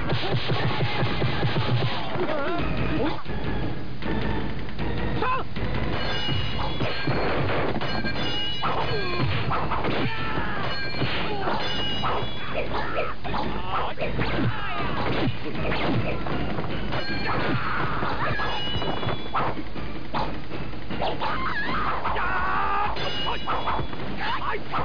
Hãy subscribe cho kênh Ghiền Mì Gõ để không bỏ lỡ